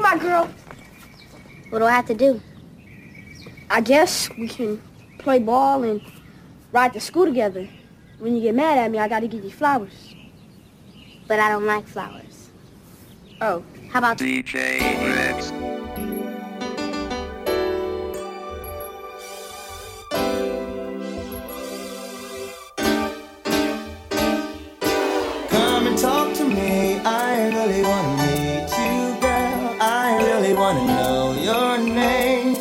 my girl. What do I have to do? I guess we can play ball and ride to school together. When you get mad at me, I gotta give you flowers. But I don't like flowers. Oh. How about DJ Rex? Come and talk to me. I really wanna meet you, girl. I really wanna know your name.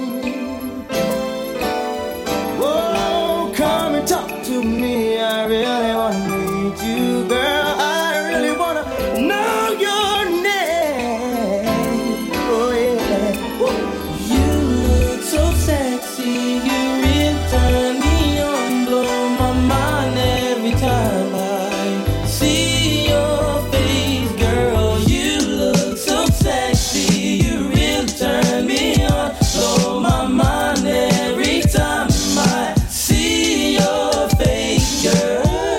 Whoa, come and talk to me. I really wanna meet you, girl. I really wanna know your name. Oh yeah. Woo. You look so sexy. You really turn me on, blow my mind every time I see your face, girl. You look so sexy. You really turn me on, blow my mind every time I see your face, girl.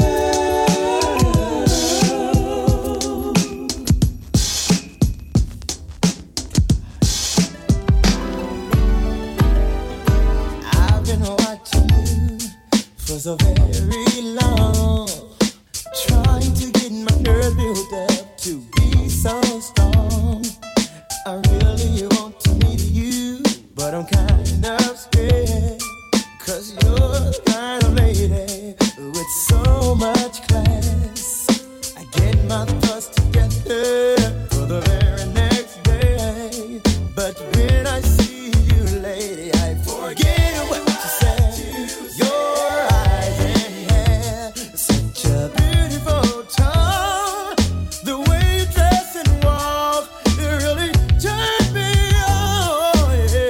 I've been watching you for so very long, trying to get my nerve built up to be so strong. I really want to meet you, but I'm kind of scared, 'cause you're the kind of lady with so much class. I get my thoughts together for the very next day, but when I see you, lady, I forget what you said. Your eyes and hair, such a beautiful tone. The way you dress and walk, it really turned me on.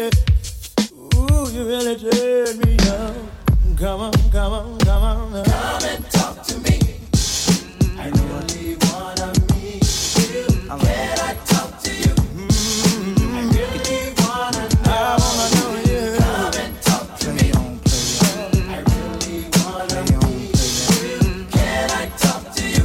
Yeah. Ooh, you really turned me on. Come on, come on, come on. Come and talk to me. I really wanna meet you. Can I talk to you? I really wanna know you. Come and talk to me. I really wanna meet you. Can I talk to you?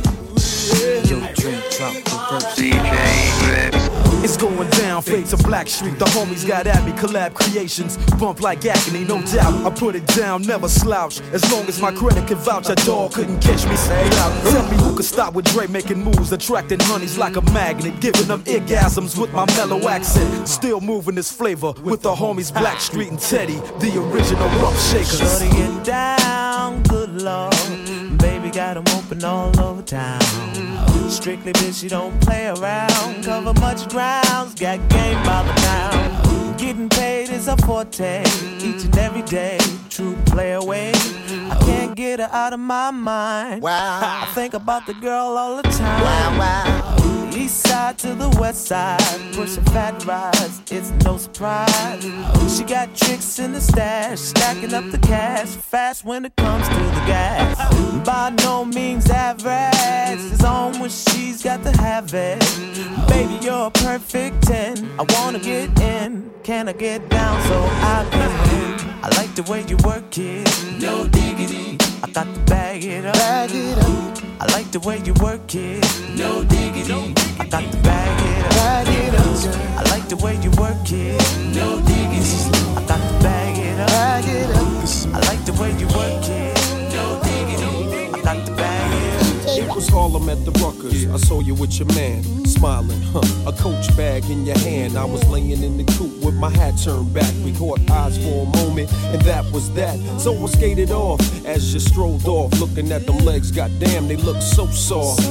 Yo, drink, drop the verse. DJ Rex. It's going down, fade to Black Street. The homies got at me, collab creations. Bump like agony, no doubt. I put it down, never slouch. As long as my credit can vouch, a dog couldn't catch me. Say out. Tell me who could stop with Dre making moves, attracting honeys like a magnet, giving them orgasms with my mellow accent. Still moving this flavor with the homies Black Street and Teddy, the original rough shakers. Shorty get down, good lord. Baby got 'em open all over town. Strictly bitch, you don't play around. Cover much grounds, got game by the pound. Getting paid is a forte, each and every day. True play away. I can't get her out of my mind. Wow. I think about the girl all the time. Wow, wow. East side to the west side, pushing fat rides, it's no surprise. She got tricks in the stash, stacking up the cash, fast when it comes to the gas. By no means average, it's on when she's got to have it. Baby, you're a perfect 10, I wanna get in, can I get down so I can win? I like the way you work it, no diggity, I got to bag it up. Bag it up. I like the way you work it, no diggity, I got to bag it up. Bag it up. I like the way you work it, no diggity, I got to bag it up. Bag it up. I like the way you work it, no diggity, I got to bag it up. It was Harlem at the Ruckers. I saw you with your man, smiling, a Coach bag in your hand. I was laying in the coop with my hat turned back. We caught eyes for a moment, and that was that. So I skated off as you strolled off, looking at them legs. Goddamn, they look so soft.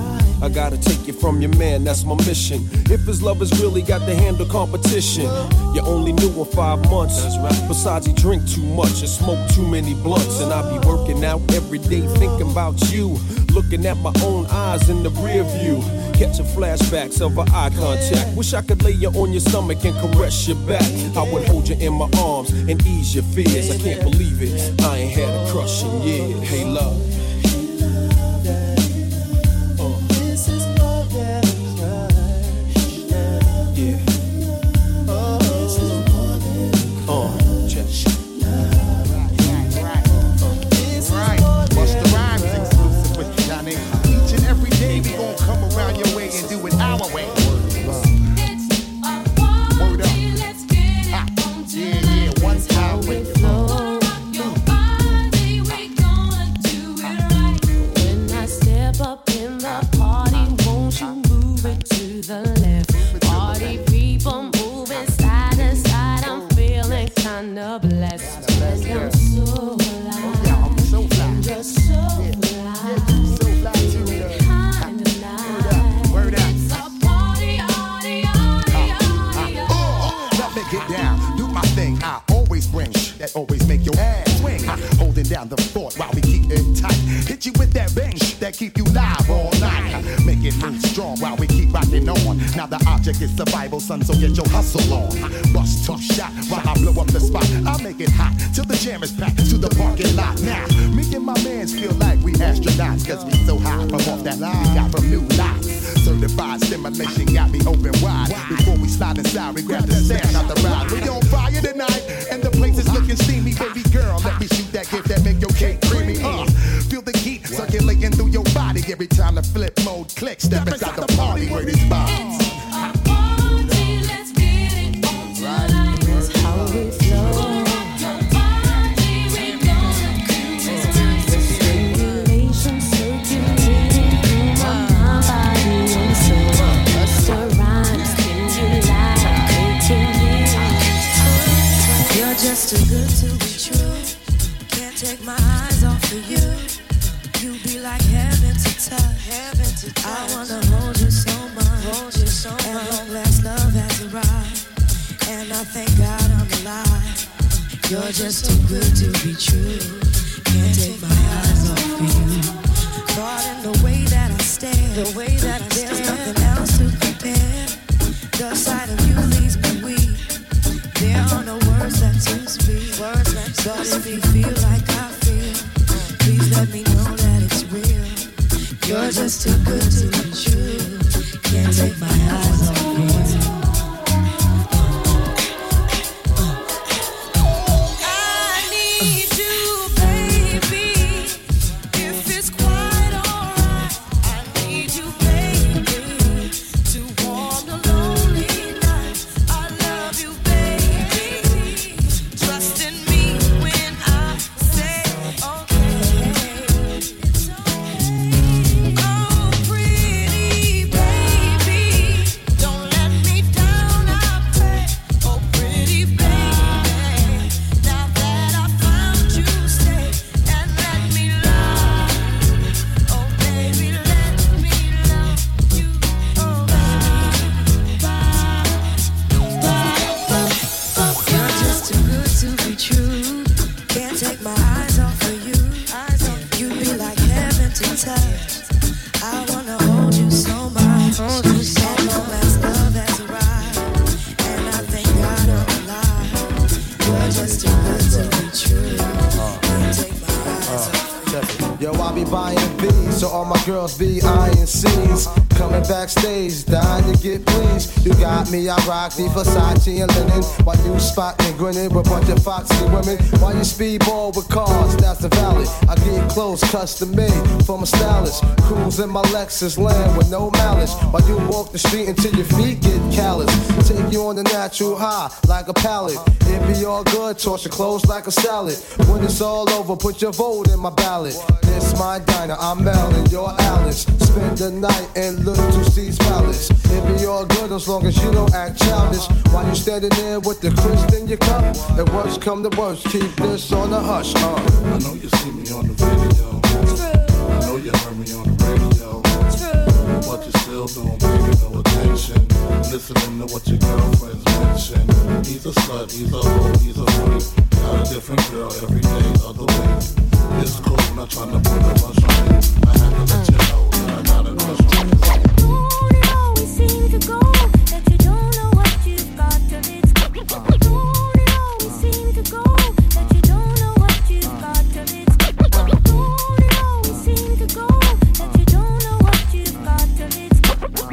I gotta take it from your man, that's my mission. If his lovers really got to handle competition, you only knew him 5 months. Besides, he drink too much and smoke too many blunts. And I be working out every day thinking about you, looking at my own eyes in the rear view, catching flashbacks of our eye contact. Wish I could lay you on your stomach and caress your back. I would hold you in my arms and ease your fears. I can't believe it, I ain't had a crush in years. Hey love, that always make your ass swing. Holding down the fort while we keep it tight. Hit you with that bang that keep you live all night. Make it move strong while we keep rocking on. Now the object is survival, son, so get your hustle on. Bust tough shot while I blow up the spot. I'll make it hot till the jam is packed to the parking lot. Now, me and my mans feel like we astronauts, cause we so high from off that line we got from New Lights. Certified stimulation got me open wide. Before we slide inside, we grab the stand out the ride. We on fire tonight, and the place is looking steamy. Baby girl, let me shoot that gift that make your cake creamy. Feel the heat circulating through your body every time the flip mode clicks. Step inside the party where this vibes. Let's get it on tonight. That's how we flow. Just too good to be true. Can't take my eyes off of you. You be like heaven to touch. Heaven to touch. I wanna hold you so much. Hold you so much. And long last love has arrived. And I thank God I'm alive. You're just too good to be true. Can't take my eyes off of you. Caught in the way that I stare. The way that I stare. There's nothing else to compare. The sight of you leaves me weak. There are no words left to speak. But if you feel like I feel, please let me know that it's real. You're just too good to be true. Can't take my eyes off you. I need you, baby. If it's quite alright, I need you, baby, to warm the lonely nights. I love you, baby. Trust in me when I say okay. Oh, pretty baby, don't let me down, I pray. Oh, pretty baby, now that I found you, stay and let me love. Oh, baby, let me love you. Oh, you're just too good to be true. Can't take my eyes off of you. You be like heaven to touch. I wanna hold you so much. Hold you so long as love has arrived. And I thank God I'm alive. You're just too good to be true. Can't take my eyes off of you. Yo, I be buying B's, so all my girls be eyeing C's. Coming backstage, dying to get pleased. You got me, I rock the Versace and linen. While you spotting, grinning with a bunch of foxy women. While you speedball with cars, that's the valley. I get clothes custom made from a stylist. Cruise in my Lexus land with no malice. While you walk the street until your feet get callous. Take you on the natural high like a pallet. It be all good, toss your clothes like a salad. When it's all over, put your vote in my ballot. This my diner, I'm Mel and you're Alice. Spend the night in Little C's Palace. It be all good as long as you don't act childish. While you standing there with the crisp in your cup. If worst come to worst, keep this on the hush. I know you see me on the video. I know you heard me on the radio. But you still don't pay no attention. Listening to what your girlfriends mention. He's a slut, he's a hoe, he's a freak. Got a different girl every day of the week. It's cool, not trying to put a rush on me. I had to let you know that I got a crush on you. Don't it always seem to go that you don't know what you've got till it's gone? Don't it always seem to go that you don't know what you've got till it's gone? Don't it always seem to go that you don't know what you've got till it's gone?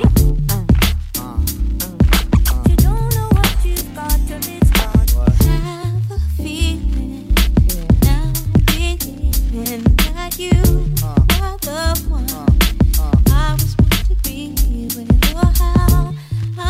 You don't know what you've got till it's gone. Have a feeling now, beginning that you are the one I was meant to be with. Oh, how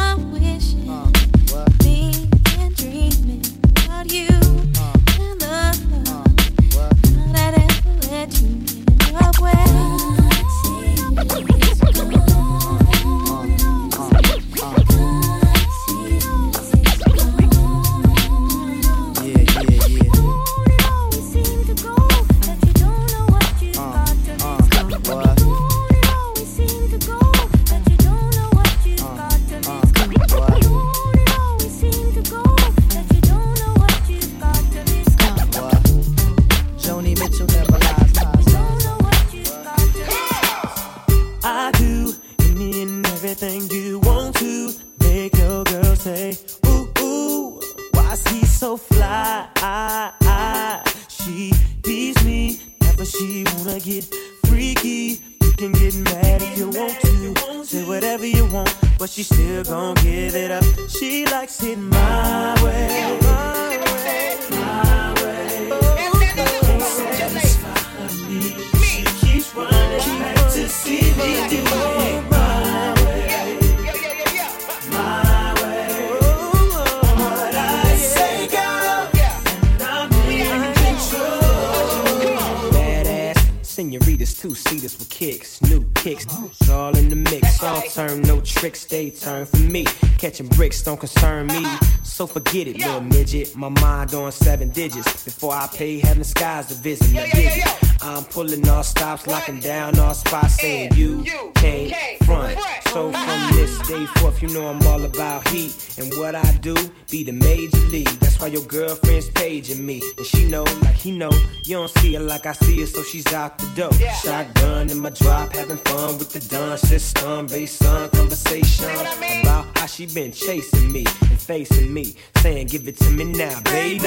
get freaky. You can get mad if you want to, say whatever you want, but she still gon' give it up. She likes it my way, my way, my way. Can't satisfy her needs. She keeps running back to see me do it my way, my way. What I say, girl, and I'm in control. Badass senoritas, two-seaters with kicks, new kicks, it's all in the mix. All turn, no tricks, they turn for me. Catching bricks don't concern me, so forget it, little midget. My mind on 7 digits. Before I pay heaven skies to visit me. I'm pulling all stops, locking down all spots, saying you can't front. So from this day forth, you know I'm all about heat. And what I do, be the major league. That's why your girlfriend's paging me. And she know, like he know, you don't see her like I see her, so she's out the door. Shotgun in my drop, having fun with the dun system. Based on conversation about how she been chasing me and facing me, saying give it to me now, baby.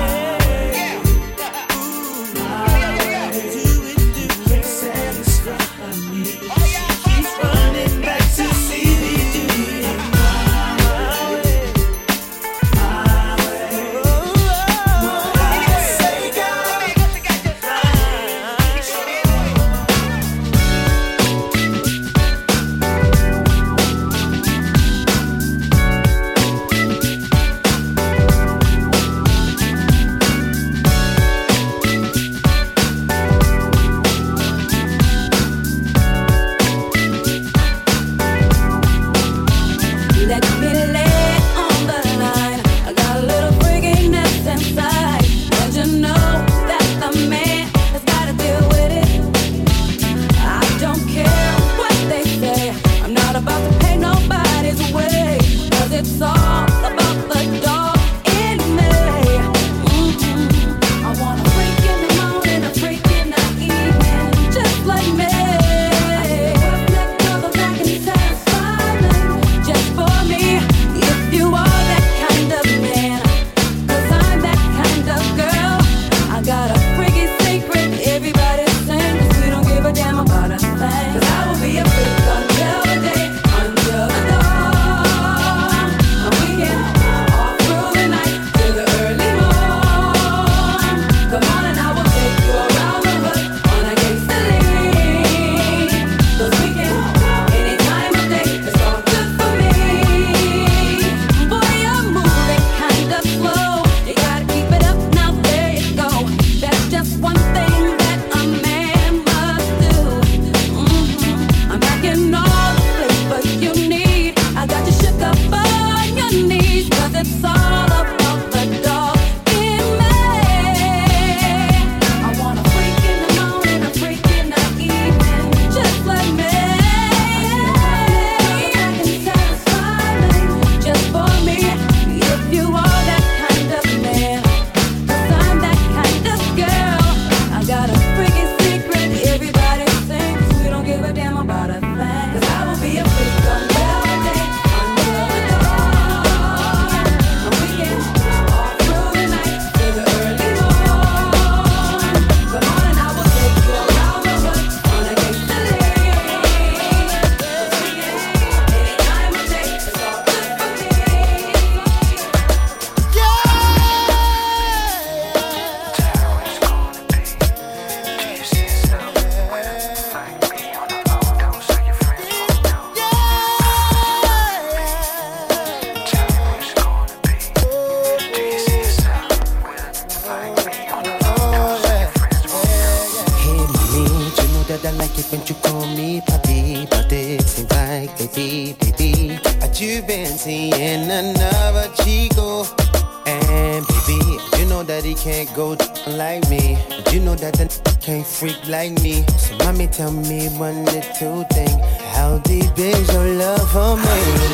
Like me, so mommy tell me one little thing. How deep is your love for me?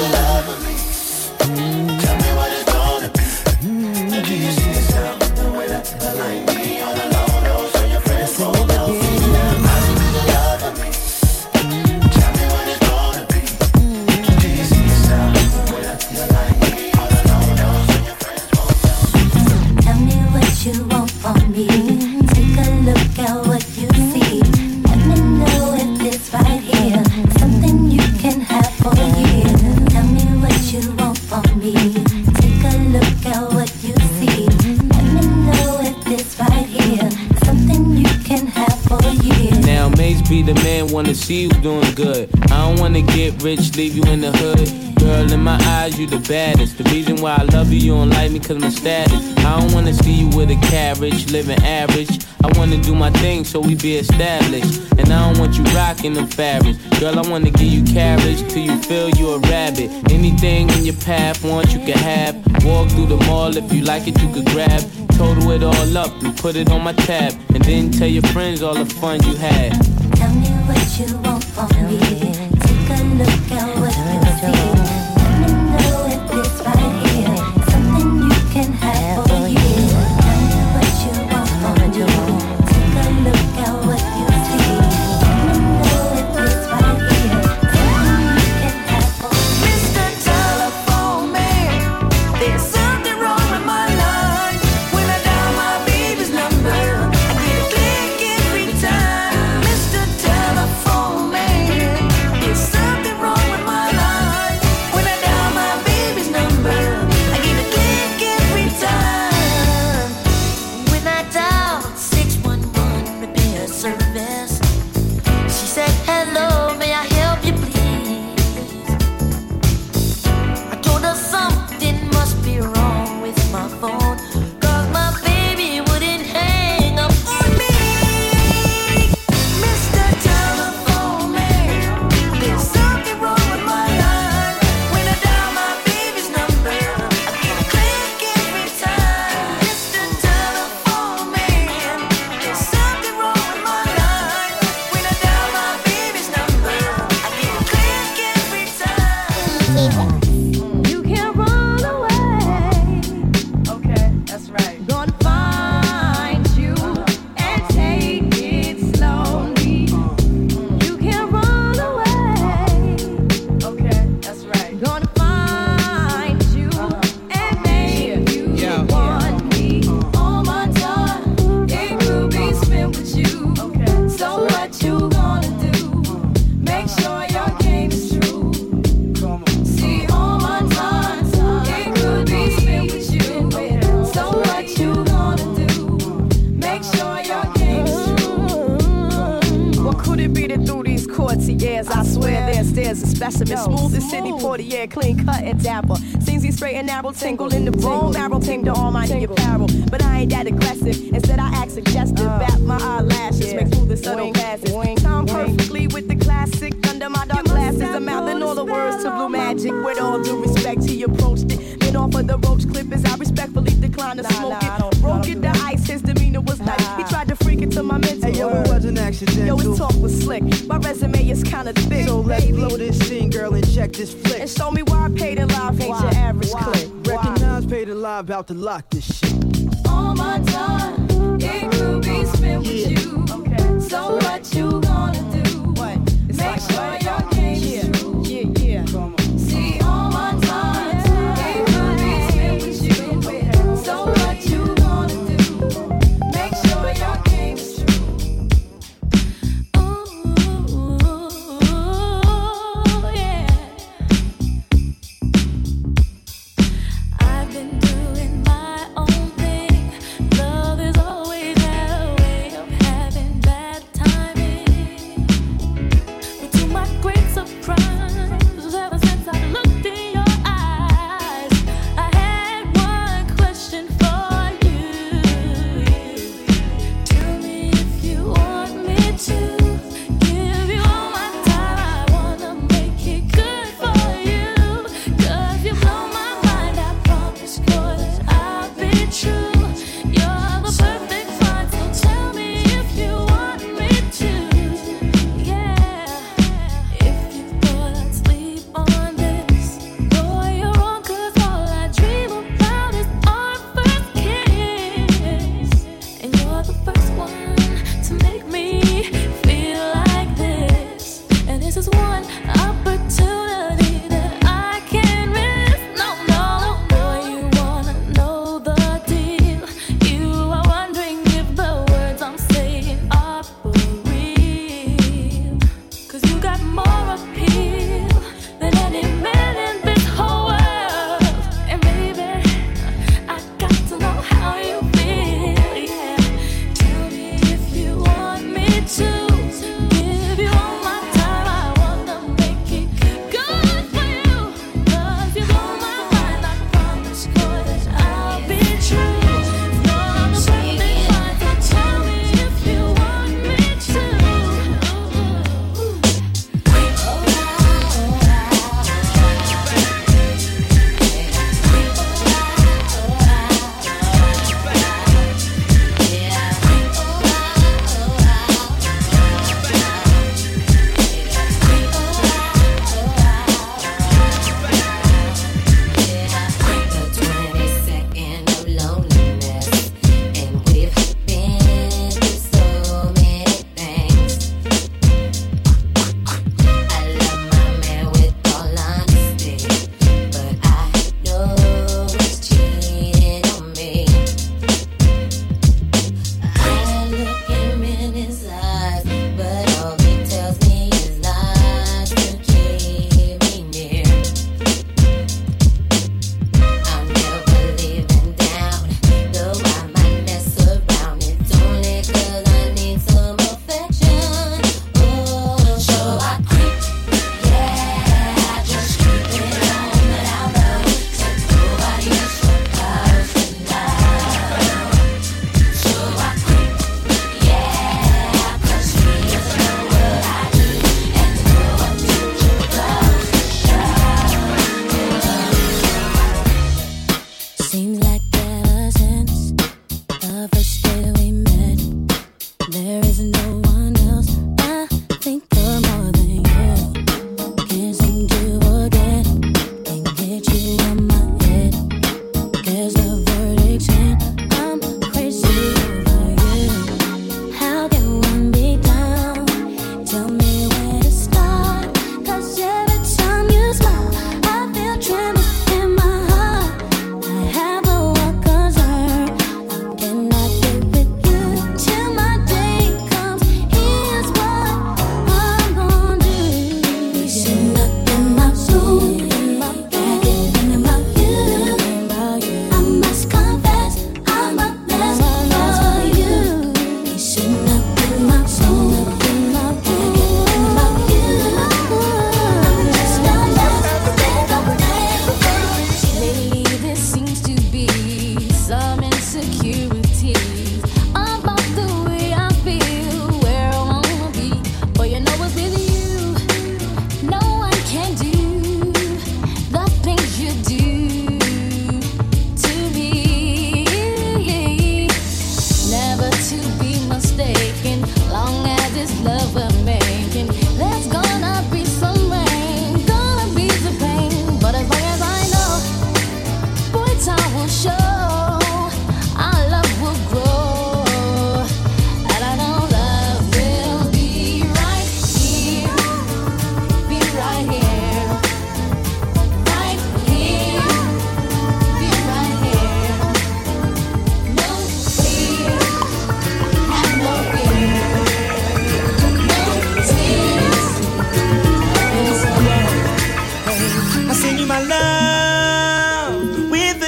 Tell me what it's gonna be. Do you see yourself the way that like me on a low low, so your friends won't know me? Love me. Tell me what it's gonna be. Do you see yourself the way that like me on a low low, so your friends won't know me? Tell me what you want from me. Take a look at what you see. wanna see you doing good. I don't wanna get rich, leave you in the hood. Girl, in my eyes, you the baddest. The reason why I love you, you don't like me cause my status. I don't wanna see you with a carriage, living average. I wanna do my thing so we be established. And I don't want you rocking them fabrics. Girl, I wanna give you carriage till you feel you a rabbit. Anything in your path, want you can have. Walk through the mall, if you like it, you could grab. Total it all up and put it on my tab. And then tell your friends all the fun you had. Tell me what you want from me. Take a look at what you see. Let me know if it's right here. Something you can have for you. Tell me what you want from me. Take a look at what you see. Let me know if it's right here. Something you can have for you. Mr. Telephone Man, there's something wrong with my line. When I dial my baby's number, I get a click every time. Mr. Telephone Man, there's something wrong with my line. When I dial my baby's number, I get a click every time. When I dial 611 repair service, she said, hello, may I help you please? I told her something must be wrong with my phone, cause my baby wouldn't hang up on me. Mr. Telephone Man, there's something wrong with my line. When I dial my baby's number, I get a click every time. Mr. Telephone Man, there's something wrong with my line. When I dial my baby's number, I get a click every time. You can't run away. Okay, that's right. Gonna find you and take it slowly. You can't run away. Okay, that's right. Gonna find you and make you want me. All my time, it could be spent with you. Okay. So what you gonna do? Make sure your game is true. See, all my time, it could be spent with you. So what you gonna do? Make sure your game is true. What could it be that through these courts of years, I swear there's a specimen, smooth as city, Portier, clean cut and dapper. Seems he's straight and narrow, tingle in the bone marrow, ping the almighty apparel. But I ain't that aggressive, instead I act suggestive. Bat my eyelashes, make smooth as subtle passes. Time perfectly with the classic, under my dark glasses. I'm mouthing all the words to Blue Magic. With all due respect, he approached it. Then off of the roach clip as I respectfully declined to smoke it. Broke it, the ice, his demeanor was nice. He tried to freak it to my mental. Hey, yo, it wasn't accidental. Yo, his talk was slick. My resume is kinda thick. So let's blow this scene, girl, and check this flick. And show me why I paid in live ain't your average click. Recognize paid in live, about to lock this shit. All my time, it could be spent with you. Okay. So what you gonna do? What? It's Make like, sure your game is true. Yeah. See, all my time, it could be spent with you. So what you gonna do? Make sure your game is true. Ooh, yeah. I've been doing my own thing. Love is always had a way of having bad timing. But to my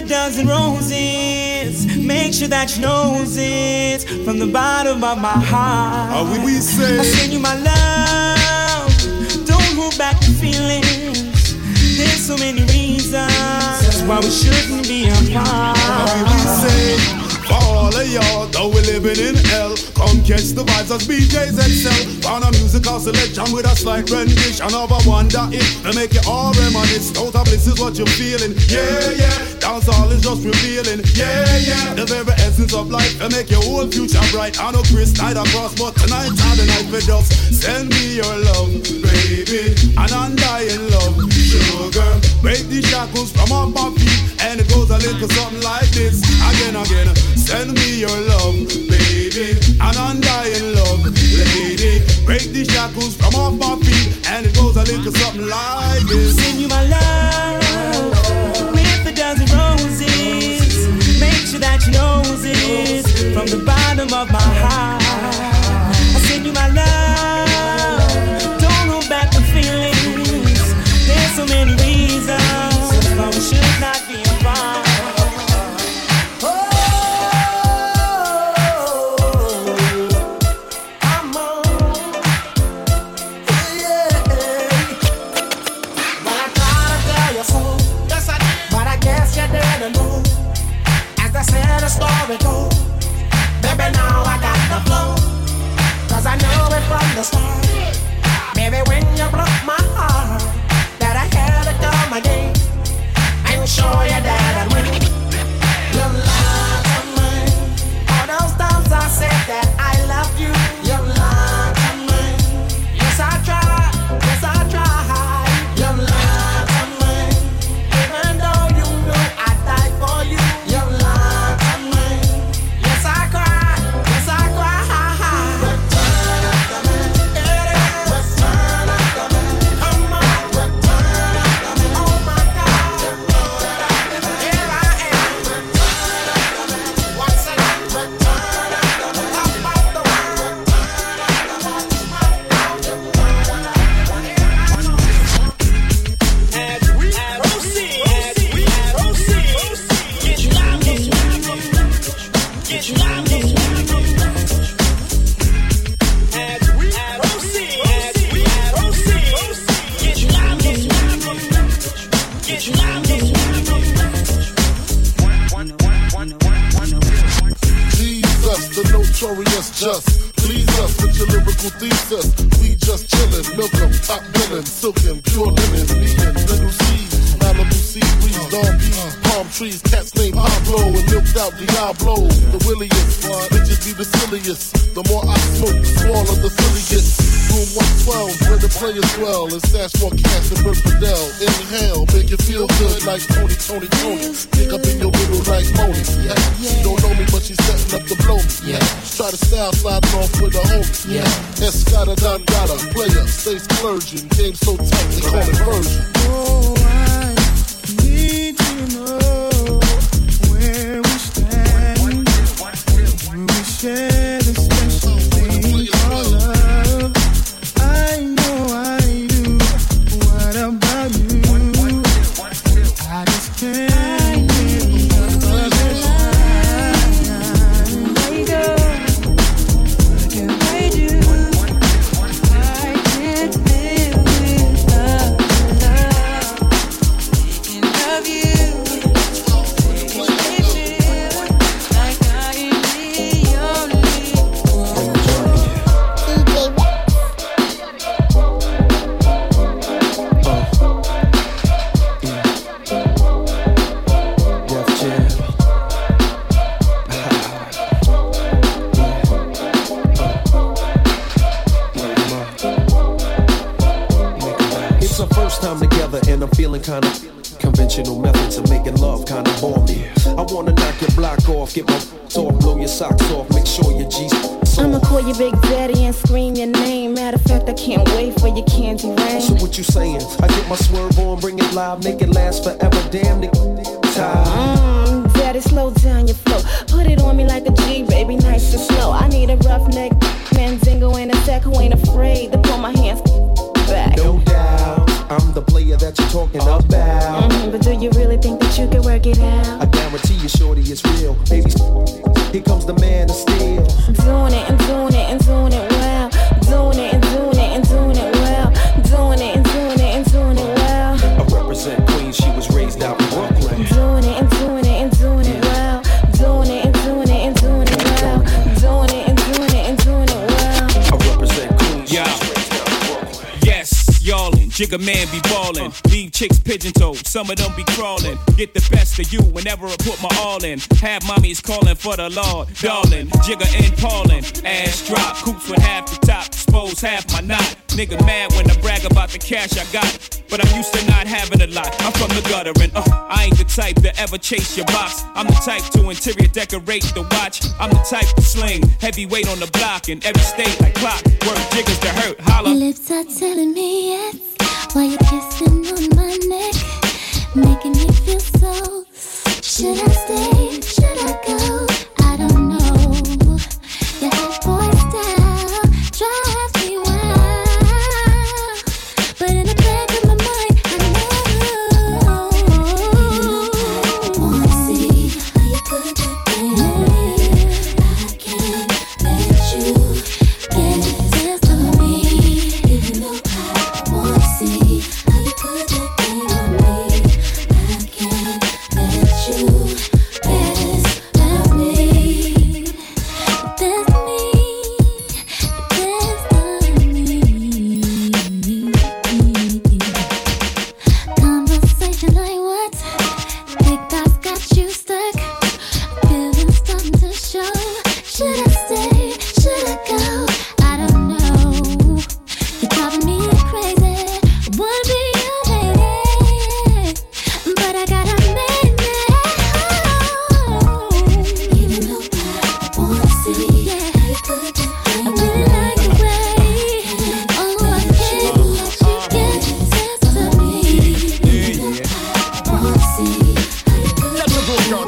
dozen roses. Make sure that you knows it from the bottom of my heart. How will we say? I send you my love. Don't hold back the feelings. There's so many reasons why we shouldn't be apart. How will we say? For all of y'all, though we're living in hell, come catch the vibes as BJ's excel. Found a musical selection with a slight rendition of a wonder hit to make it all reminisce. Total bliss is what you're feeling, yeah, yeah. Dancehall is just revealing, yeah, yeah. The very essence of life to make your whole future bright. I know Chris night across, but tonight's the night for just send me your love, baby, an undying love, sugar. Break the shackles from off my feet, and it goes a little something like this. Again, again. Send me your love, baby, an undying love, lady. Break the shackles from off my feet, and it goes a little something like this. Send you my love with a dozen roses. Make sure that you knows it from the bottom of my heart. I send you my love. Don't hold back the feelings. There's so many reasons why we should not be apart. The story goes, baby, now I got the flow, 'cause I know it from the start. Baby, when you broke my heart, that I had to come again and show you that I'd win. You lied to me. All those times I said that I love you, you lied to me. Yes, I tried, yes, I tried. You lied to me. Even though you knew I'd die for you, you lied to me. Yes, I cried, yes, I cried. Return after me. Return after me. Come on, return after me. Oh my God. Here I am. Return after me. Once again, return after me. Top of the world. As we proceed, get loud, get loud, get loud. As we proceed, get loud, get loud. Jesus, the notorious just. Please us with your lyrical thesis. We just chillin', milk 'em, top billin', silkin', pure linen, me and little seeds, Malibu sea breeze, dawn peas, palm trees, cats named Pablo and milked out Diablo. The williest, bitches be the silliest. The more I smoke, the smaller the silly gets. Room 112, where the players dwell, and stash more cash than Bert Fidel. Inhale, make you feel good like Tony. Pick up in your middle like Moni. Yeah. She don't know me, but she's setting up to blow me. Yeah. Try to style sliding off with a homie. Yeah. Escada Don Gata, player, stay splurging. Game so tight, they call it version. Oh, I need to know where we stand. We share the special thing called love. I know I do. What about you? I just can't get enough of it. There you go. I do. I can't live without love. Thinking of you. Makes me feel like I am the only one. It's our first time together and I'm feeling kinda conventional methods of making love kinda bore me. I wanna knock your block off, get my off, blow your socks off, make sure your G's I'ma call you Big Daddy and scream your name. Matter of fact, I can't wait for your candy rain. So what you saying? I get my swerve on, bring it live, make it last forever. Damn, nigga, tired. Daddy, slow down your flow. Put it on me like a G, baby, nice and slow. I need a roughneck, Mandingo and a Zach who ain't afraid to pull my hands back. No doubt. I'm the player that you're talking about. But do you really think that you can work it out? I guarantee you, shorty, it's real. Baby, here comes the man of steel. Doing it and doing it and doing it well. Doing it and doing it and doing it well. Doing it and doing it and doing it well. I represent Queens, she was raised out in Brooklyn. Doing it and doing it and doing it well. Doing it and doing it and doing it well. Doing it and doing it and doing it well. I represent Queens, she Yeah. was raised out in Brooklyn. Yes, y'allin', Jigga man be ballin'. Leave chicks pigeon-toed, some of them be crawlin'. Get the best of you whenever I put my all in. Have mommies callin' for the Lord, darling. Jigga and Paulin', ass drop, coops with half the top, expose half my knot. Nigga mad when I brag about the cash I got, but I'm used to not having a lot. I'm from the gutter and I ain't the type to ever chase your box. I'm the type to interior decorate the watch. I'm the type to sling heavyweight on the block in every state like clock. Work jiggers to hurt, holla. Your lips are telling me yes, while you're kissing on my neck, making me feel so. Should I stay? Should I go? I don't know. Your hot boy style drives me wild, but in the back of my mind, I know. Wanna see how you put that thing on me? I can't let you get the best of me, even though I wanna see how you put that thing on me. I can't let you get the best of me. The best of me. The best of me. Conversation like what? Big thoughts got you stuck. Feelings starting to show. Should I stay? Should I go? I don't know. You're driving me crazy. I wanna be your lady, but I gotta make it. Even though I wanna see how you put that thing on me. I really like the way. Oh, I can't let you get the best of me. Even though I wanna see how you put that thing on me.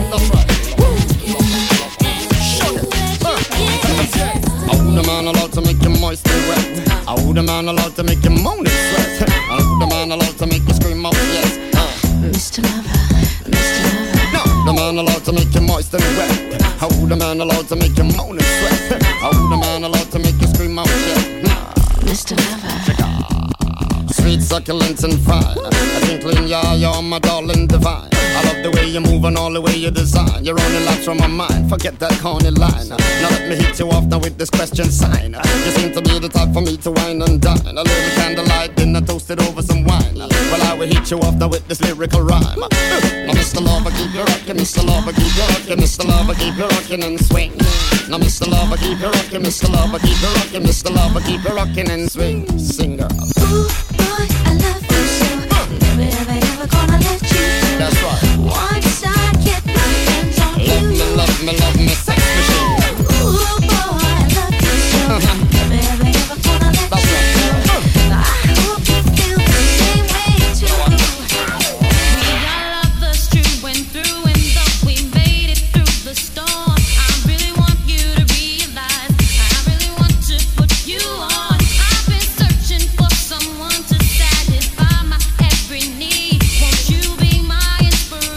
Oh, the man allowed to make you moist and wet. Oh, the man allowed to make you moan and sweat. Oh, the man allowed to make you scream out yes. Mr. Lover, Mr. Lover. No, the man allowed to make you moist and wet. Oh, the man allowed to make you moan and sweat. Oh, the man allowed to make you scream out yes. Mr. Lover. Sweet, succulent and fine. I think clean, yeah, you're my darling divine. I love the way you move and all the way you design. You're running lots from my mind, forget that corny line. Now let me hit you off now with this question sign. You seem to be the type for me to wine and dine. A little candlelight dinner toasted over some wine. Well, I will hit you off now with this lyrical rhyme. Now Mr. Lover, keep you rockin', Mr. Lover, keep you rockin', Mr. Lover, keep you rockin' and swing. Now Mr. Lover, keep you rockin', Mr. Lover, keep you rockin', Mr. Lover, keep you rockin' and swing. Sing girl. Ooh, boy, I love you so. Never, ever, ever gonna let you go. That's right. Once I get my hands on you. Love me, sex machine. Ooh, boy, I love you so. Never, ever, ever gonna let you go. I hope you feel the same way too. We got lovers true and through, and though we made it through the storm, I really want you to realize, I really want to put you on. I've been searching for someone to satisfy my every need. Won't you be my inspiration?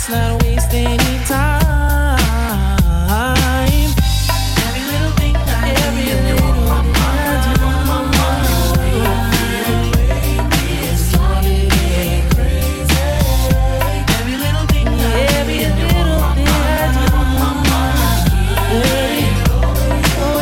let's not waste any time. Every little thing I do, every little thing I do. It's driving me crazy. Every little thing I do, every little thing I do. Oh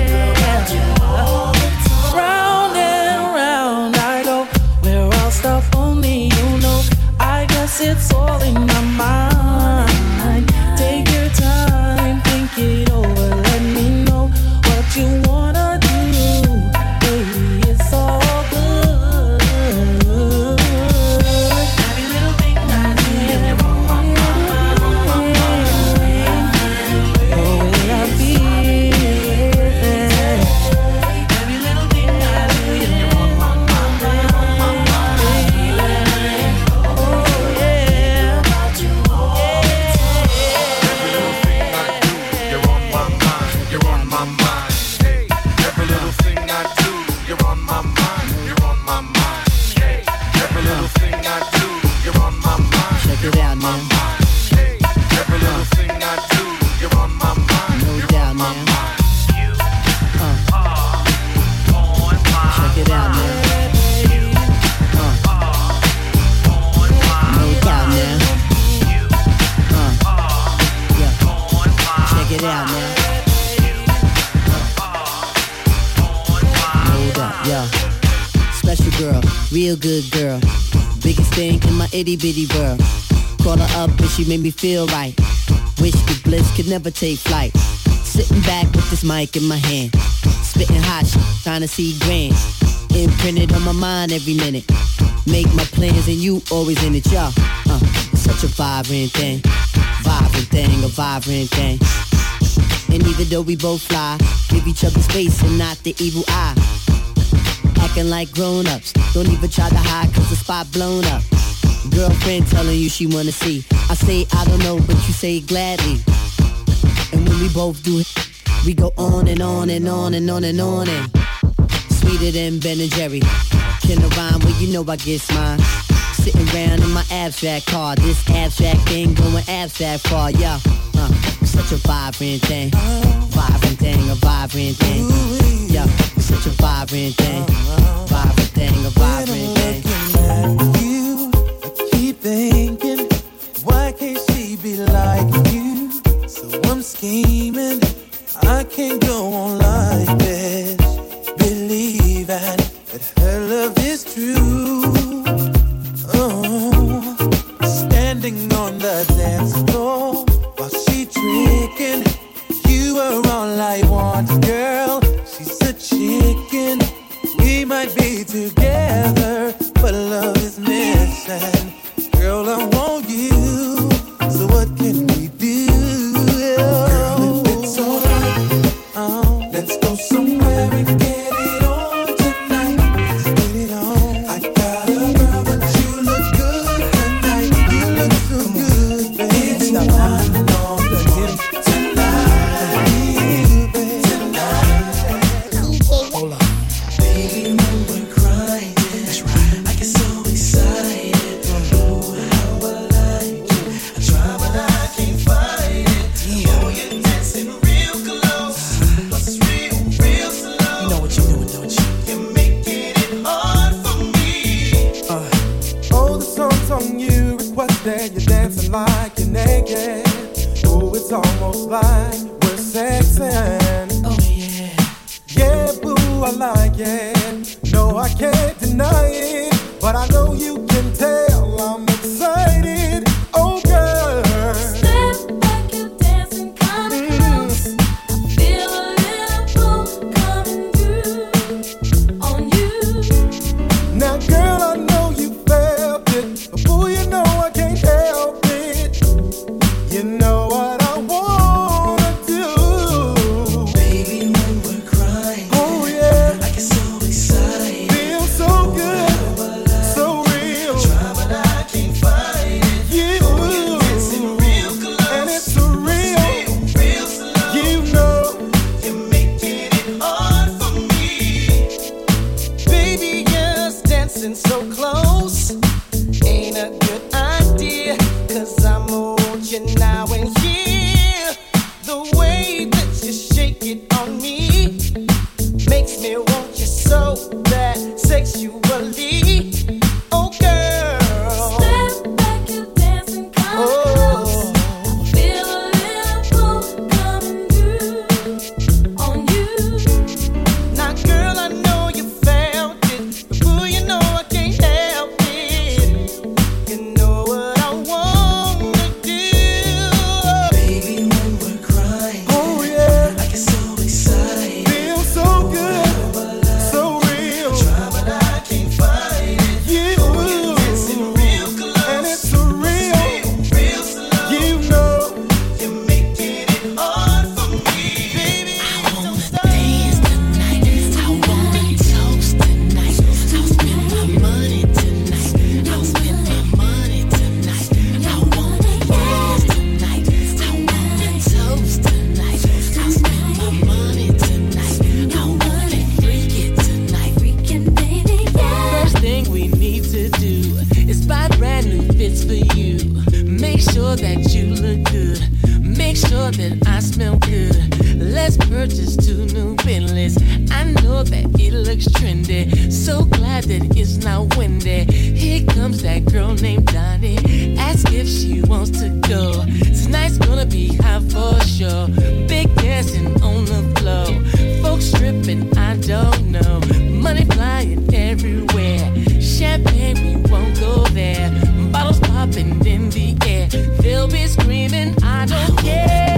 yeah. Round and round I go, where all stuff only you know. I guess it's all in my mind. Take your time, think it over. Let me know what you wanna do. Baby, it's all good. Every little thing I do, oh, will I be there? Every little thing I do, check it out now. Every little thing I do, you're on my mind. No doubt now. Check it out now. No doubt now. Yeah. Check it out now. No doubt, yeah. Special girl, real good girl. Biggest thing in my itty bitty world. Call her up and she made me feel right. Wish the bliss could never take flight. Sitting back with this mic in my hand. Spitting hot shit, trying to see grand. Imprinted on my mind every minute. Make my plans and you always in it, y'all. It's such a vibrant thing. Vibrant thing, a vibrant thing. And even though we both fly, give each other space and not the evil eye. Acting like grown-ups, don't even try to hide cause the spot blown up. Girlfriend telling you she wanna see. I say I don't know, but you say gladly. And when we both do it, we go on and on and on and on and on and sweeter than Ben and Jerry. Can I rhyme? Well, you know I get mine. Sitting around in my abstract car. This abstract thing going abstract far, yeah. Such a vibrant thing. Vibrant thing, a vibrant thing. Yeah, such a vibrant thing. Vibrant thing, a vibrant thing. You, I keep thinking, why can't she be like you? So I'm scheming, I can't go on like this. Believing that her love is true. Oh, standing on the dance floor while she tricking. You are all I want, girl. She's a chicken. We might be together, but love is missing. Girl, I want you. So what can we do? Girl, if it's alright, let's go somewhere and get it on tonight. Let's get it on. I got a girl, but you look good tonight. You look so good, baby. It's the one on the hip tonight, baby. Hold on. Baby, when we're crying, that's right. I get so excited. Don't know how I like you. I try, but I can't fight it. Oh, you're dancing real close, but it's real, real slow. You know what you're doing, don't you? You're making it hard for me. Oh, the song's on you. Requested you're dancing like you're naked. Oh, it's almost like we're sexing. Oh yeah. Yeah, boo, I like it. No, I can't deny it, but I know you can tell I'm excited. Oh, girl. Step back, you're dancing kinda close. I feel a little pull coming through on you. Now, girl, I know you felt it, but boo, you know I can't help it. You know what I wanna do. Baby, when we're crying, oh yeah, I get so excited. Feel so good, so real. Try, but Make sure that you look good. Make sure that I smell good. Let's purchase 2 new Bentleys. I know that it looks trendy. So glad that it's not windy. Here comes that girl named Donnie. Ask if she wants to go. Tonight's gonna be hot for sure. Big dancing on the floor. Folks stripping, I don't know. Money flying everywhere. Champagne, we won't go there. Bottles popping in the air. They'll be screaming, I don't care.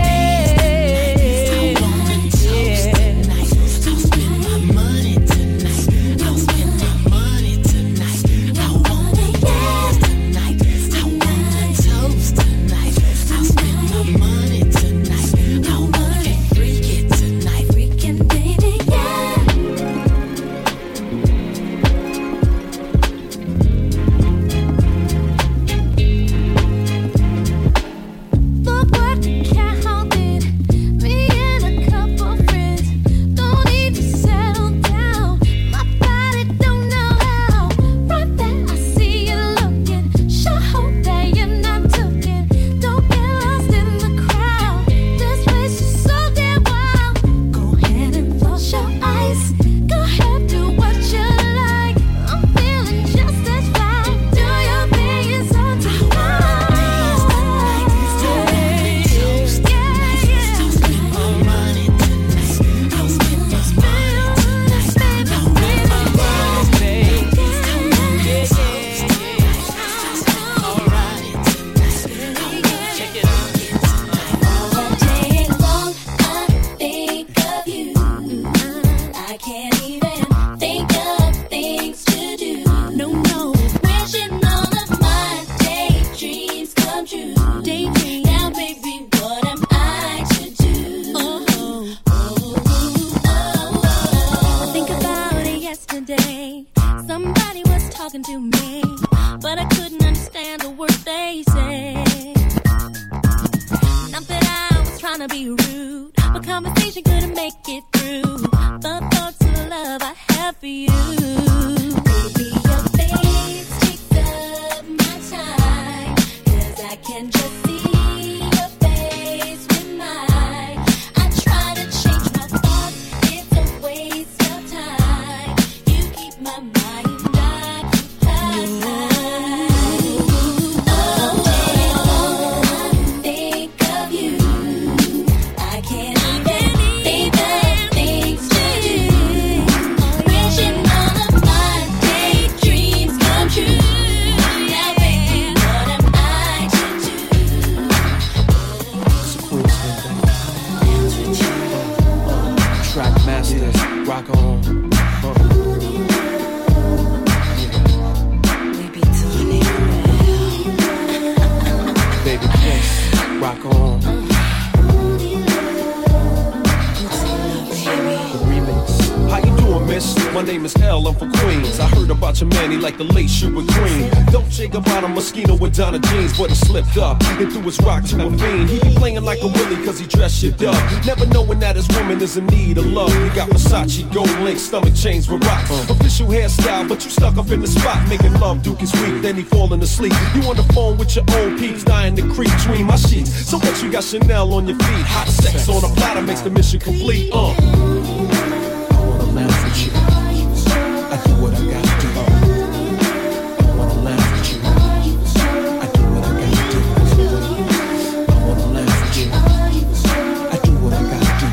My name is L, I'm from Queens. I heard about your man, he like the late Sugar Green. Don't shake about a mosquito with Donna jeans, but he slipped up and threw his rock to a fiend. He be playing like a Willie cause he dressed shit up, never knowing that his woman is in need of love. He got Versace, gold link, stomach chains with rocks. Official hairstyle, but you stuck up in the spot, making love, Duke is weak, then he falling asleep. You on the phone with your old peeps, dying to creep between my sheets. So what, you got Chanel on your feet, hot sex on a platter makes the mission complete. I wanna laugh with you. I do what I gotta do. I wanna laugh with you. I do what I gotta do. I wanna laugh with you. I do what I gotta do.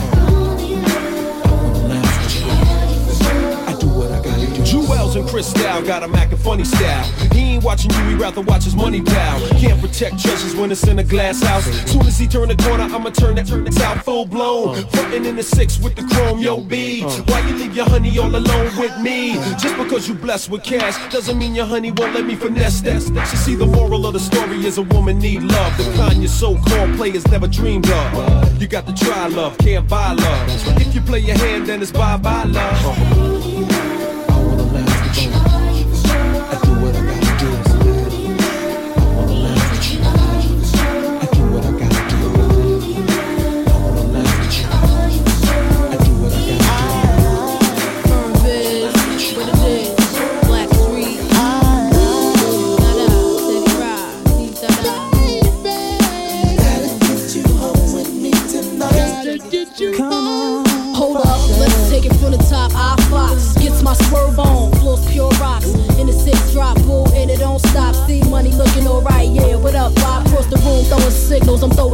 I wanna laugh with you. I do what I gotta do. Jewels and Cristal got him acting funny style. He ain't watching you, he rather watch his money pal. Can't protect treasures when it's in a glass house. Soon as he turn the corner, I'ma turn that out full blown. Frontin' in the 6 with the chrome, yo B. Why you leave your honey all alone with me? Just because you blessed with cash doesn't mean your honey won't let me finesse that. You see, the moral of the story is a woman need love, the kind your so-called players never dreamed of. You got to try love, can't buy love. If you play your hand, then it's bye-bye love. I wanna laugh with you. I do what I gotta do. I wanna laugh with you. I do what I gotta do. I wanna laugh with you. I do what I gotta do. Biz, what it is, Black Street, da-da, City Rock, da-da.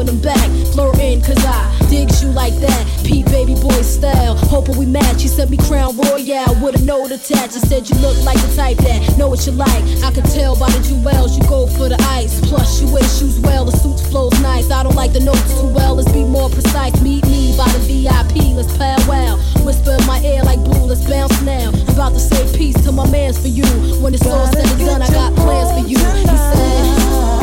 loving them back. Flirting, cause I digs you like that. Pete baby boy style. Hoping we match. She sent me Crown Royale with a note attached. She said you look like the type that know what you like. I can tell by the jewels you go for the ice. Plus you wear shoes well, the suit flows nice. I don't like the notes too well, let's be more precise. Meet me by the VIP, let's powwow. Whisper in my ear like blue, let's bounce now. I'm about to say peace to my mans for you. When it's all said and done, I got plans for you. He said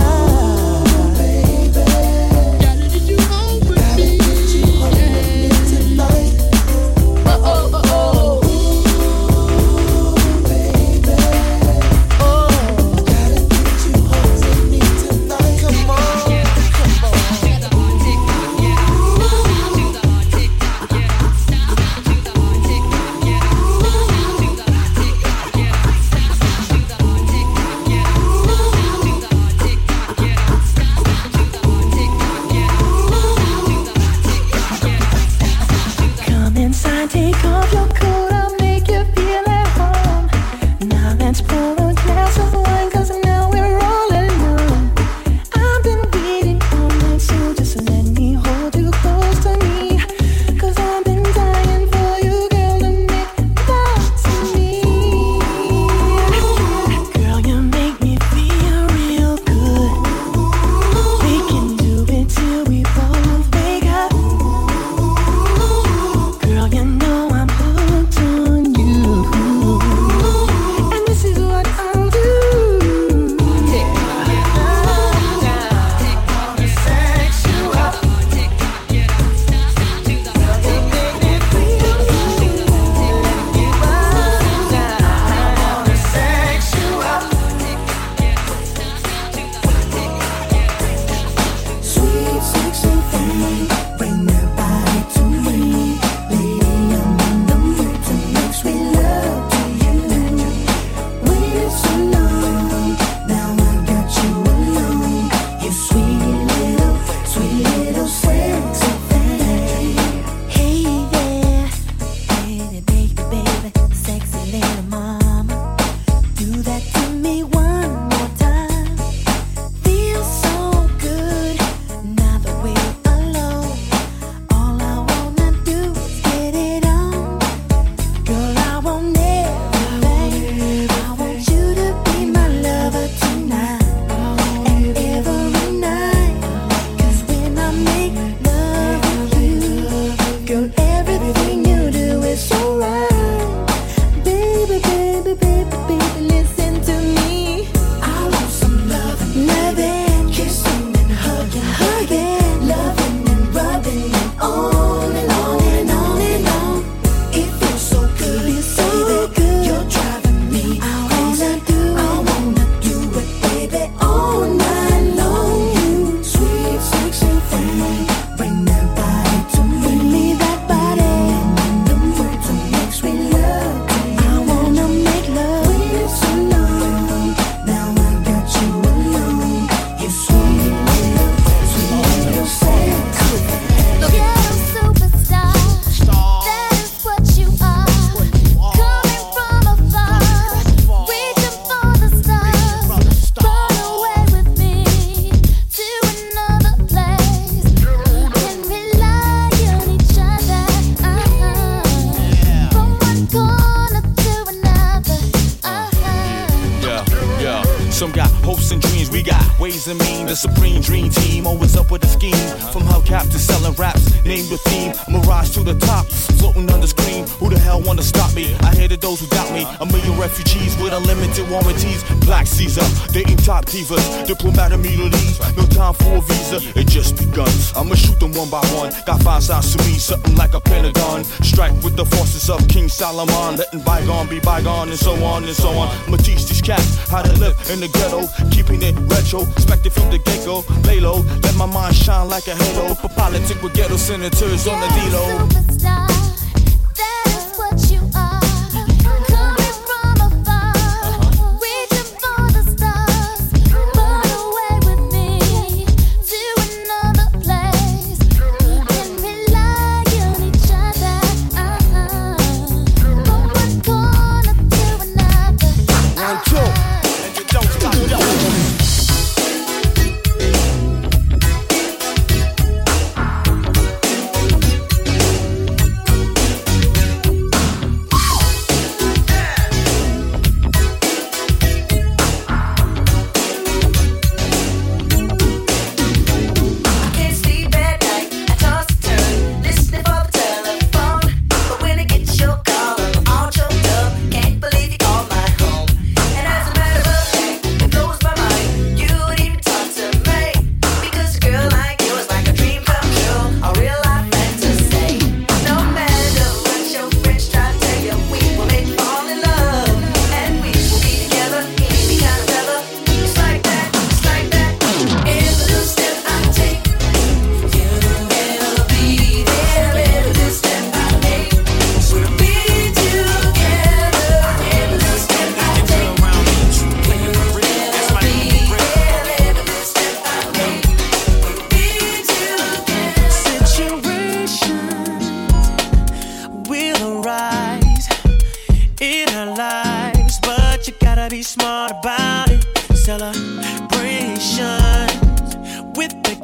Some got hopes and dreams, we got ways and mean. The supreme dream team, always up with a scheme. From hubcap to selling raps, name the theme. Mirage to the top, floating on the screen. Who the hell wanna stop me? I hated those who doubt me. A million refugees with unlimited warranties. Black Caesar, dating top divas. Diplomat immunities, no time for a visa. It just begun. I'ma shoot them one by one. Got 5 sides to me, something like a pentagon. Strike with the forces of King Solomon. Letting bygone be bygone and so on and so on. I'ma teach these cats how to live in the ghetto. Keeping it retro, expected from the get-go. Lay low, let my mind shine like a halo. For politics with ghetto senators on the D-Lo.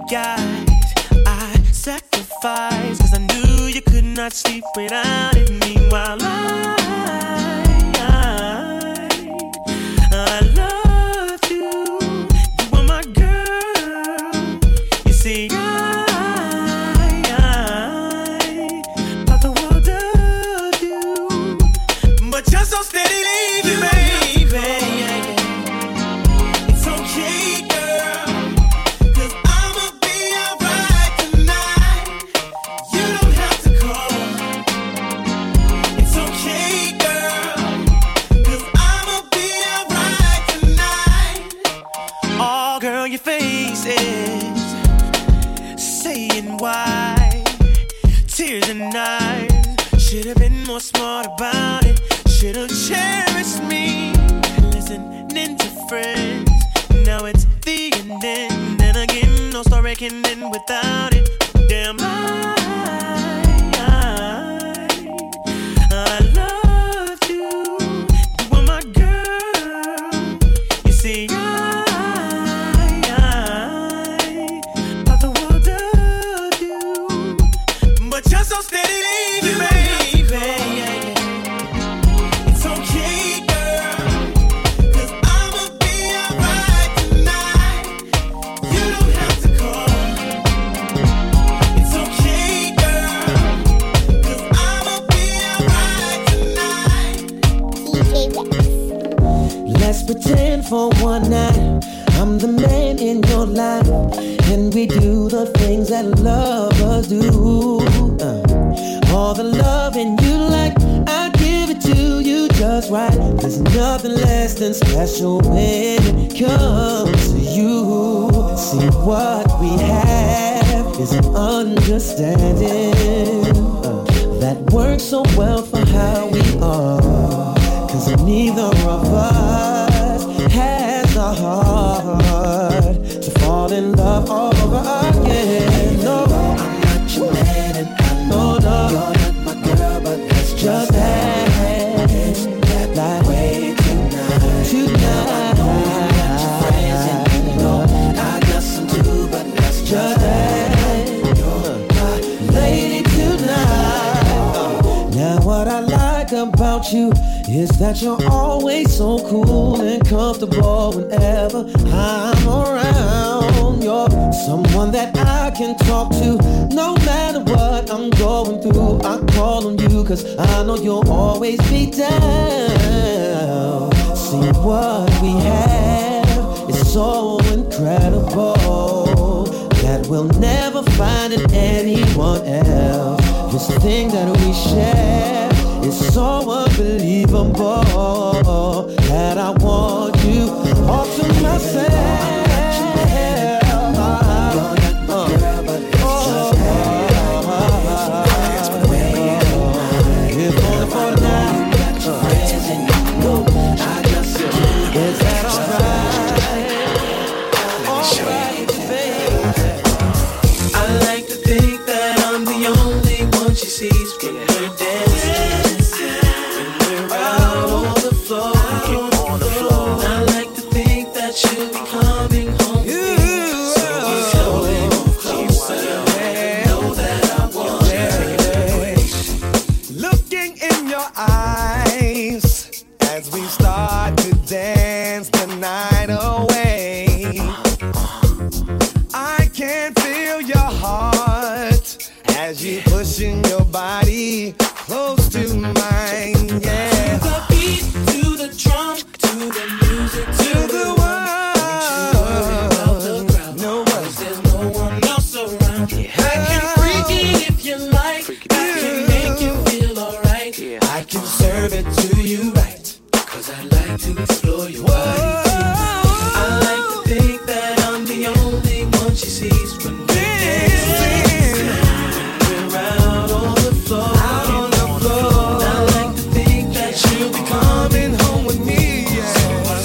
guys I sacrificed, 'cause I knew you could not sleep without it. Meanwhile I loved you. You were my girl. You see, I thought the world of you, but you're so steady leaving, baby. It's okay, girl, 'cause I'ma be alright tonight. You don't have to call. It's okay, girl, 'cause I'ma be alright tonight. Oh, girl, your face is saying why. Tears and eyes. Should've been more smart about it. Should've cherished me. Listening to friends. Now it's the ending. And again, no story can end without it. Damn, I loved you. You were my girl. You see, I thought the world of you, but you're so steady leaving, baby. It's okay, girl, 'cause I'ma be alright tonight. You don't have to call. It's okay, girl, 'cause I'ma be alright tonight. Let's pretend for one night I'm the man in your life, and we do the things that lovers do. All the loving you like, I give it to you just right. There's nothing less than special when it comes to you. See, what we have is an understanding that works so well for how we are. 'Cause neither of us has the heart to fall in love all over again. No, I'm not your man, and I know you're not my girl, but let's just act that way tonight. Your friends, and you know I got some too, but let's just act. You're my lady tonight. Now what I like about you is that you're always so cool and comfortable whenever I'm around. You're someone that I can talk to no matter what I'm going through. I call on you 'cause I know you'll always be down. See, what we have is so incredible that we'll never find in anyone else. This thing that we share is so unbelievable that I want you all to myself. She sees when we're dancing, when we're out on the floor. I like to think that you'll be coming home with me. So we slowly move closer. Know that I want you. Looking in your eyes as we start to dance the night away. I can feel your heart as you pushing your body close to mine, yeah. To the beat, to the drum, to the music, to the world. No one, there's no one else around. I can freak it if you like. I can make you feel alright. I can serve it to you right, 'cause I like to explore your body tonight. I like to think that I'm the only one she sees when we're dancing. We're out on the floor. I like to think that you'll be coming home with me, yeah. So I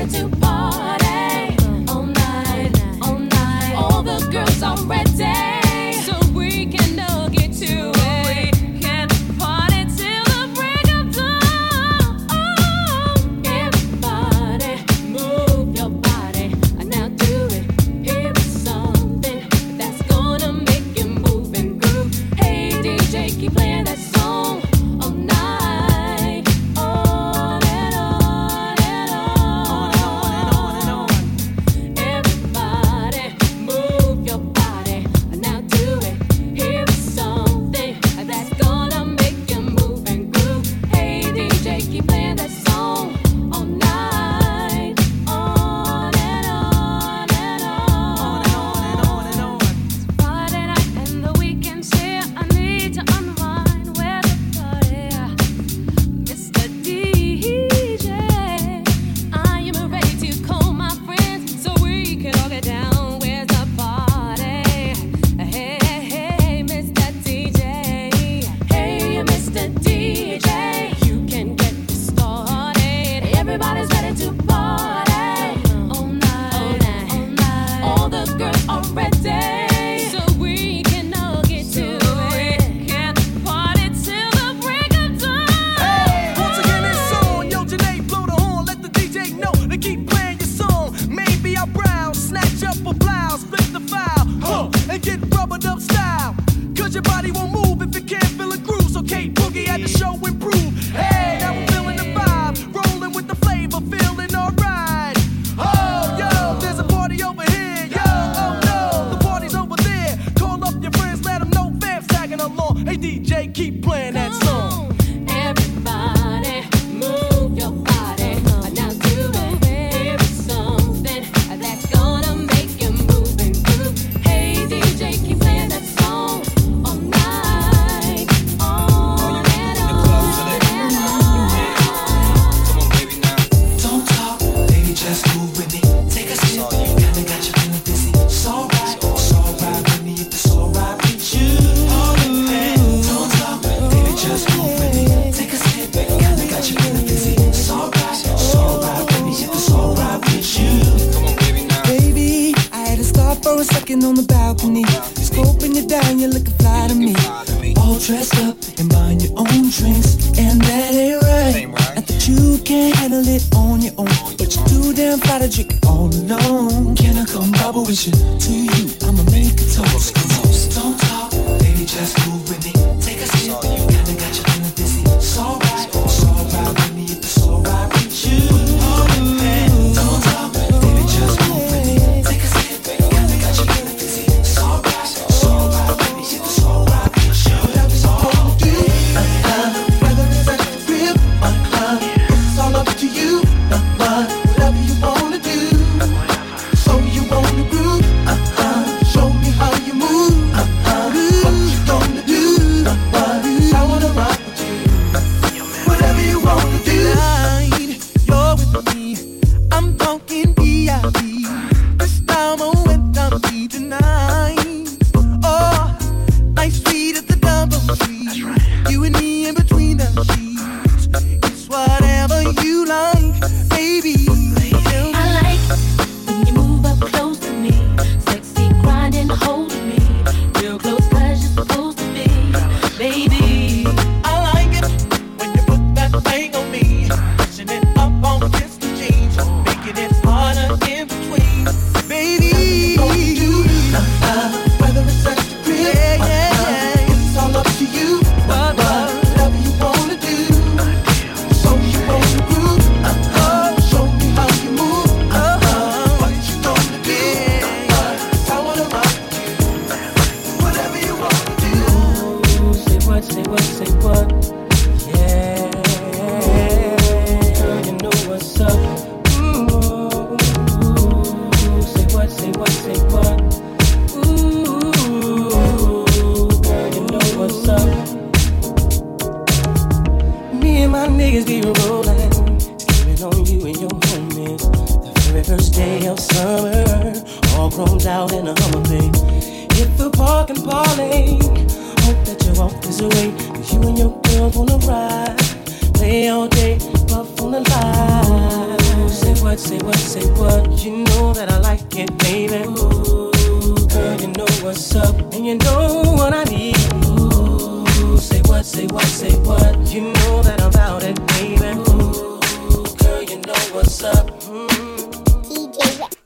to party all night, all night. All the girls are ready, so we can all get to it. Can party till the break of dawn. Everybody, move your body, now do it. Here is something that's gonna make you move and groove. Hey DJ, keep playing that song all night, on and on and on. Everybody, move your body, now do it. Here is something that's gonna make you move and groove. Hey DJ, keep playing that song all night, on and on and on. It's Friday night and the weekend's here. I need to unwind. Where's the party? Mr. DJ, I am ready to call my friends so we can all get down. Where's the party? Hey, hey, Mr. DJ. Hey, Mr. DJ, you can get this started. Everybody's ready to party all night, all night, all night. All the girls are ready, so we can all get to it. Can party till the break of dawn. Hey, once again it's on. Yo, Janae, blow the horn, let the DJ know to keep playing your song. Maybe I'll browse, snatch up a blouse, flip the file, and get rubbered up style. Cause your body won't move if it can't feel a groove. So Kate Boogie at the show improve. Hey, now I'm feeling the vibe, rolling with the flavor, feeling alright. Oh, yo, there's a party over here. Yo, oh no, the party's over there. Call up your friends, let them know fam's tagging along. Hey DJ, keep playing that song. Everybody, move your body, now do it. Here is something that's gonna make you move and groove. Hey DJ, keep playing that song all night, on and on and on. Don't talk, baby, just move with me. Take a sip, kinda got you feeling dizzy. It's alright with me if it's alright with you. Don't talk, baby, just move with me. Take a sip, kinda got you feeling dizzy. It's alright with me if it's alright with you. Come on, baby, now. Baby, I had to stop for a second on the balcony. Scoping you down, you're looking fly to me. All dressed up and buying your own drinks, and that ain't right. Not that you can't handle it on your own, but you're too damn fly to drink it all alone. Can I come bubble with you? To you, I'ma make a toast. Don't talk, baby, just move with me. Take a sip, kinda got you feeling dizzy. It's alright with me if it's alright with you. Don't talk, baby, just move with me. Take a sip, kinda got you feeling dizzy. It's alright with me if it's alright with you. Whatever you wanna do, whether it's at the crib or the club, it's all up to you. Whatever you wanna do, so you wanna groove. Show me how you move. What you gonna do? I wanna rock with you. Whatever you wanna do. You're with me. I'm talking VIP. This time I'm with me tonight. Oh, nice sweet at the double tree. You and me in between the sheets. It's whatever you like, baby. I like when you move up close to me, sexy grinding, holding me, real close 'cause you're supposed to be, baby. I like it when you put that thing on me, pushing it up on against the jeans, making it harder in between, baby. Whether it's at the crib, it's all up to you. Whatever you wanna do, so you wanna groove. Show me how you move. What you gonna do? I wanna rock with you. Whatever you wanna do. Say what, say what, say what? Yeah, girl, you know what's up. Ooh, say what, say what, say what? Ooh, girl, you know what's up. Me and my niggas be rolling, skipping on you and your homies. The very first day of summer, all grown out in a Hummer, babe. Hit the park and parlay. Hope that you walk this away, 'cause you and your girls wanna ride. Play all day, puff on the line. Say what, what, say what, say what. You know that I like it, baby. Ooh, girl, you know what's up, and you know what I need. Ooh, say what, say what, say what. You know that I'm about it, baby. Ooh, girl, you know what's up. DJ Rex.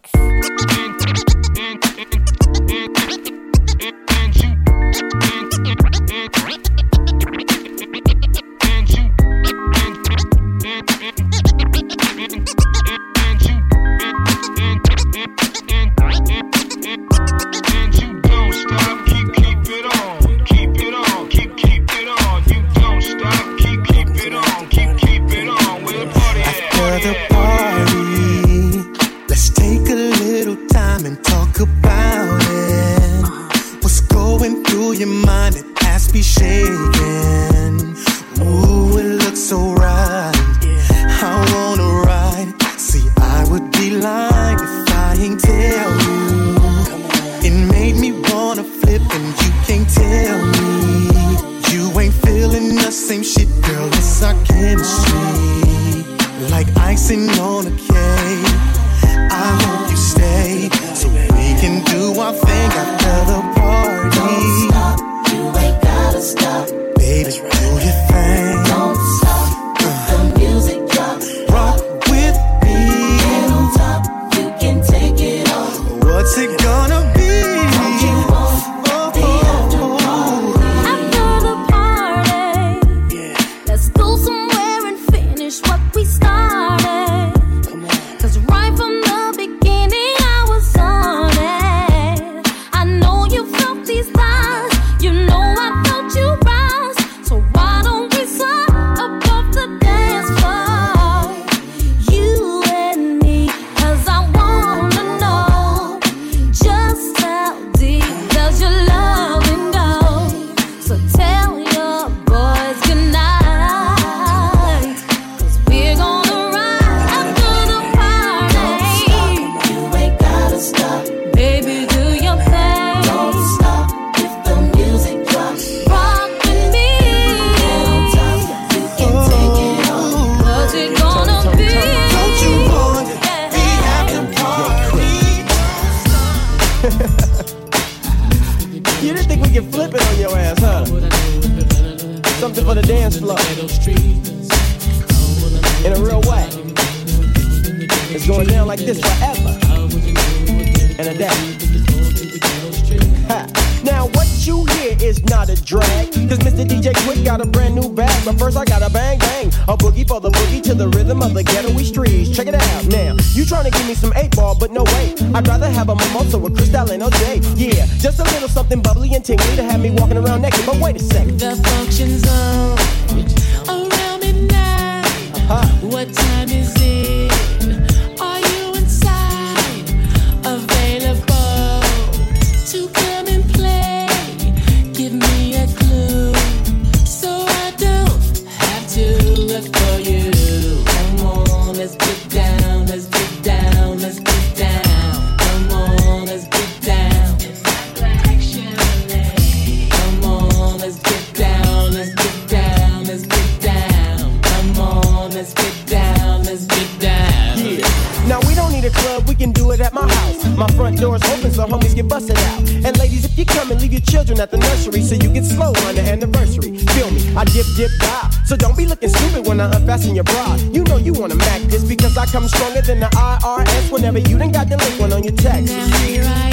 Come stronger than the IRS whenever you done got the link one on your text. Now here I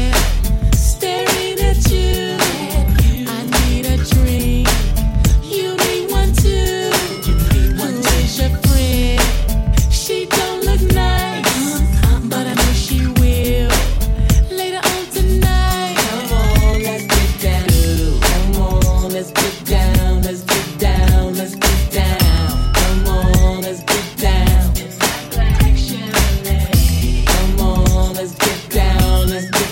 am, staring at you. I need a drink. You need one too. Who is your friend? She don't look nice, but I know she will. Later on tonight. Come on, let's get down. Come on, let's get down. Let's get down. Let's get down. Come on, let's get down. Let's get down, let's get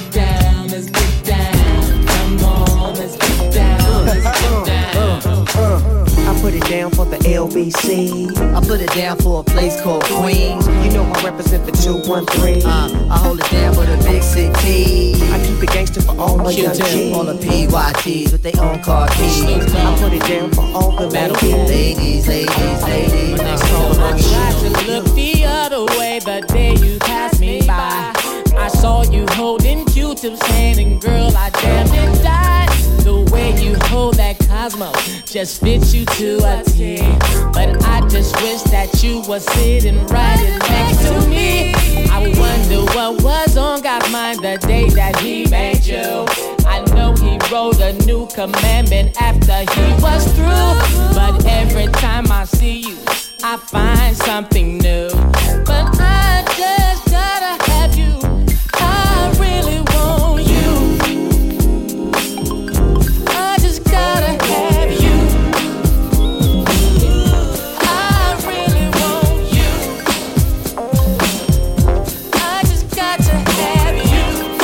represent the 213. I hold it down for the big city. I keep it gangster for all my young kids. All the PYTs with their own car keys. I put it down for all the ladies. I tried to look the other way the day you passed me by. I saw you holding Q-Tip's hand, and girl, I damn near died. The way you hold that Cosmo just fits you to a T. But I just wish that you were sitting right next to me. I wonder what was on God's mind the day that He made you. I know He wrote a new commandment after He was through. But every time I see you, I find something new. But I just gotta have you. I really want you. I just gotta have you. I really want you. I just got to have you.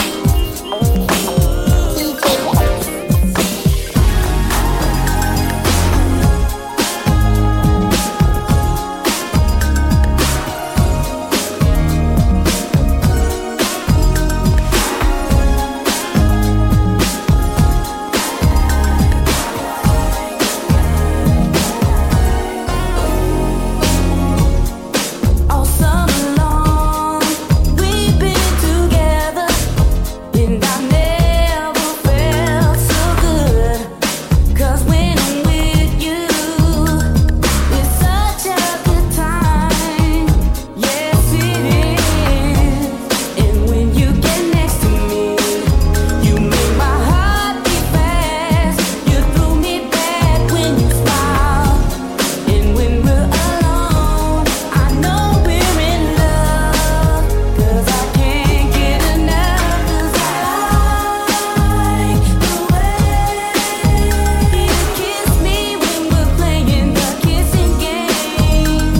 All summer long, we've been together, and I've never felt so good. 'Cause when I'm with you, it's such a good time. Yes, it is. And when you get next to me, you make my heart beat fast. You threw me back when you smile. And when we're alone, I know we're in love. 'Cause I can't get enough. 'Cause I like the way you kiss me when we're playing the kissing game.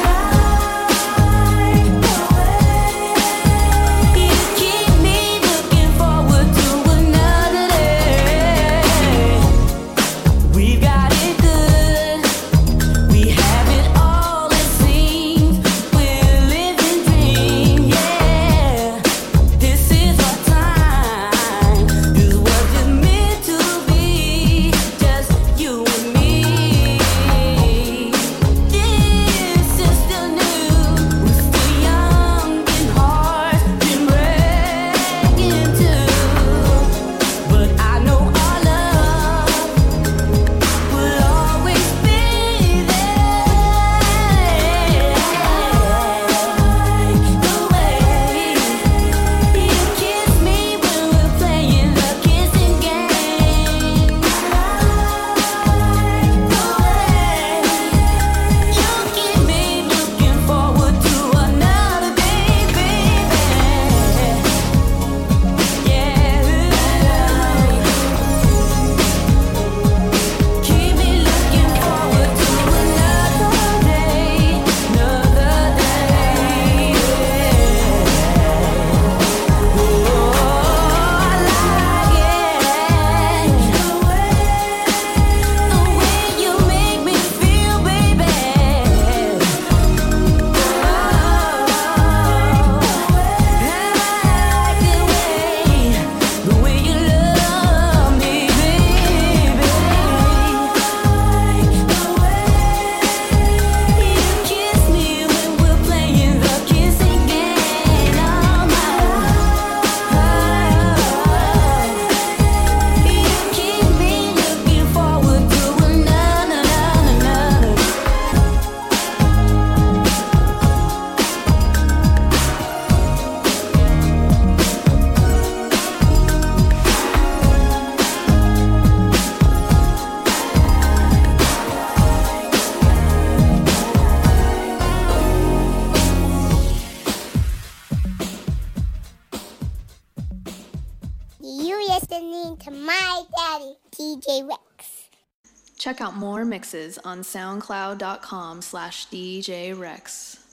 I like the way you keep me looking forward to another day. We've got it good. We have it all, it seems. We're living dreams, yeah. This is our time. This was just meant to be, just you and me. This is still new. We're still young and hearts been breaking too. But I know our love will always be there. The way you kiss me when we're playing the kissing game. The way you keep me looking forward to another baby. Keep me looking forward to another day, another day. Oh, I like it. The way you make me feel, baby. The way you love me, baby. The way you kiss me when we're playing the kissing game. You keep me looking forward to another. You listening to my daddy, DJ Rex. Check out more mixes on soundcloud.com/DJ Rex.